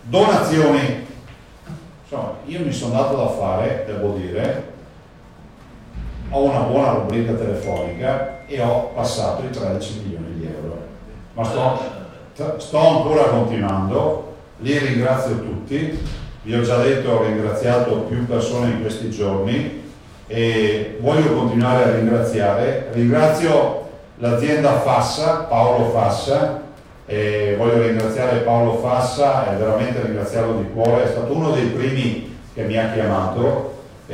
Donazioni. Insomma, io mi sono dato da fare, devo dire, ho una buona rubrica telefonica e ho passato i 13 milioni di euro, ma sto ancora continuando, li ringrazio tutti, vi ho già detto, ho ringraziato più persone in questi giorni e voglio continuare a ringraziare. Ringrazio l'azienda Fassa, Paolo Fassa, e voglio ringraziare Paolo Fassa e veramente ringraziarlo di cuore, è stato uno dei primi che mi ha chiamato.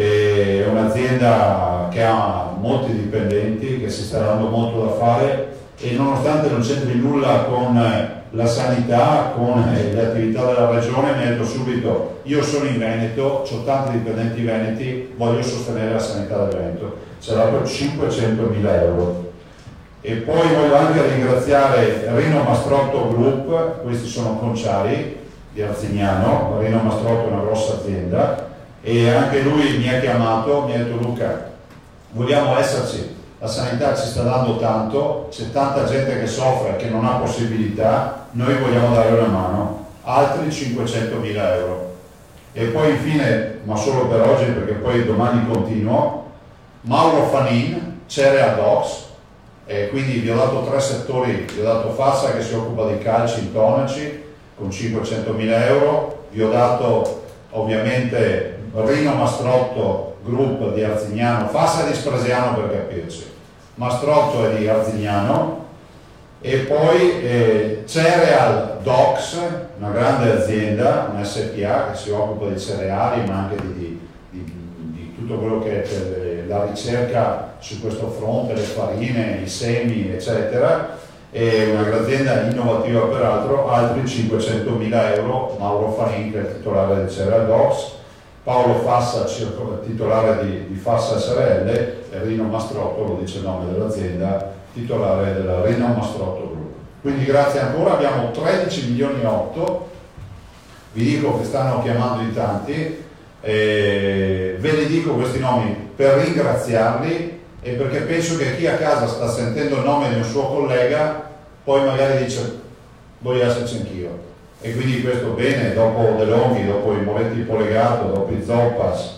È un'azienda che ha molti dipendenti, che si sta dando molto da fare e nonostante non c'entri nulla con la sanità, con le attività della regione, mi ha detto subito: io sono in Veneto, ho tanti dipendenti veneti, voglio sostenere la sanità del Veneto. Ci ha dato 500.000 euro. E poi voglio anche ringraziare Rino Mastrotto Group, questi sono conciari di Arzignano. Rino Mastrotto è una grossa azienda e anche lui mi ha chiamato, mi ha detto: Luca, vogliamo esserci, la sanità ci sta dando tanto, c'è tanta gente che soffre, che non ha possibilità, noi vogliamo dare una mano, altri 500.000 euro. E poi infine, ma solo per oggi perché poi domani continuo, Mauro Fanin, Cereal Docs, quindi vi ho dato 3 settori, vi ho dato Fassa che si occupa di calci intonaci con 500.000 euro, vi ho dato ovviamente Rino Mastrotto Group di Arzignano, Fassa di Spresiano per capirci, Mastrotto è di Arzignano, e poi Cereal Docs, una grande azienda, un SPA che si occupa di cereali ma anche di tutto quello che è la ricerca su questo fronte, le farine, i semi eccetera, è una grande azienda innovativa peraltro, altri 500.000 euro, Mauro Fanin che è il titolare di Cereal Docs, Paolo Fassa, titolare di Fassa SRL, e Rino Mastrotto, lo dice il nome dell'azienda, titolare della Rino Mastrotto Group. Quindi grazie ancora, abbiamo 13 milioni e 8, vi dico che stanno chiamando in tanti, ve li dico questi nomi per ringraziarli e perché penso che chi a casa sta sentendo il nome di un suo collega poi magari dice: voglio esserci anch'io. E quindi questo bene, dopo De Longhi, dopo i Moretti Polegato, dopo i Zoppas,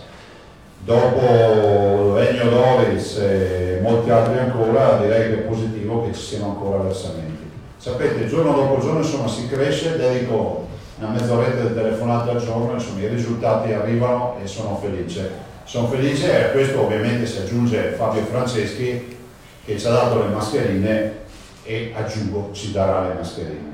dopo Ennio Doris e molti altri ancora, direi che è positivo che ci siano ancora versamenti. Sapete, giorno dopo giorno insomma si cresce, dedico una mezz'oretta di telefonate al giorno, insomma i risultati arrivano e sono felice. Sono felice e a questo ovviamente si aggiunge Fabio Franceschi che ci ha dato le mascherine e aggiungo ci darà le mascherine.